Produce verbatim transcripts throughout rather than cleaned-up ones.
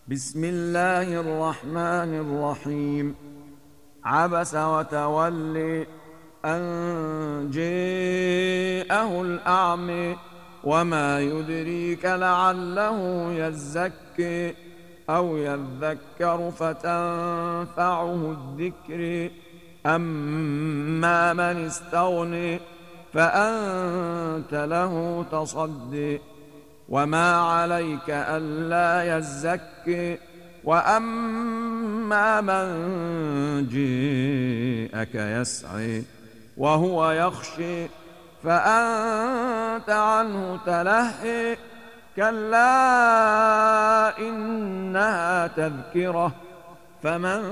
بسم الله الرحمن الرحيم. عبس وتولي أن جاءه الأعمى وما يدريك لعله يزكي أو يذكر فتنفعه الذكر. أما من استغني فأنت له تصدي وما عليك ألا يزكي. وأما من جاءك يسعي وهو يخشي فأنت عنه تلهي. كلا إنها تذكرة فمن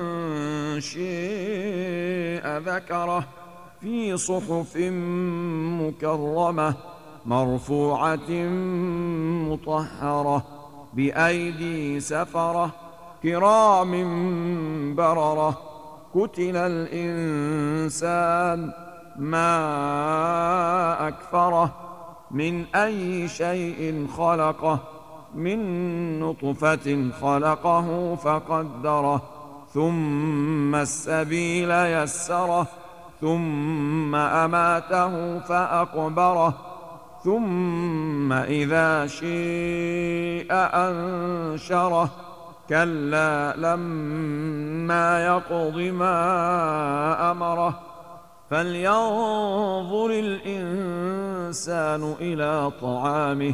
شاء ذكره في صحف مكرمة مرفوعة مطهرة بأيدي سفرة كرام بررة. قتل الإنسان ما أكفره من أي شيء خلقه من نطفة خلقه فقدره ثم السبيل يسره ثم أماته فأقبره ثم إذا شيء أنشره. كلا لما يقض ما أمره فلينظر الإنسان إلى طعامه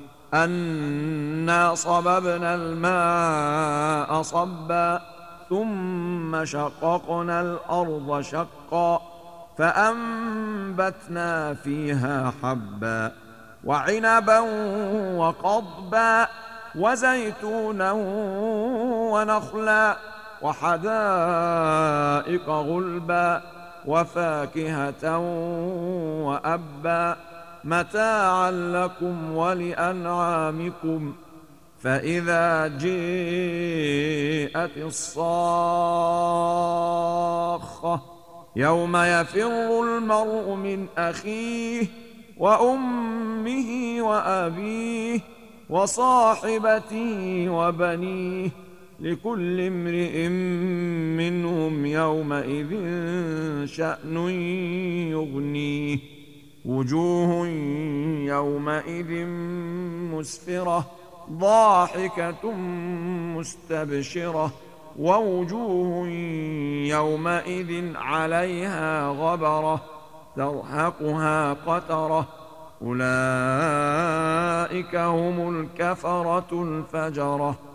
أنا صببنا الماء صبا ثم شققنا الأرض شقا فأنبتنا فيها حبا وعنبا وقضبا وزيتونا ونخلا وحدائق غلبا وفاكهة وأبا متاعا لكم ولأنعامكم. فإذا جاءت الصاخة يوم يفر المرء من أخيه وأمه وأبيه وصاحبته وبنيه لكل امرئ منهم يومئذ شأن يغنيه. وجوه يومئذ مسفرة ضاحكة مستبشرة ووجوه يومئذ عليها غبرة ترهقها قترة أولئك هم الكفرة الفجرة.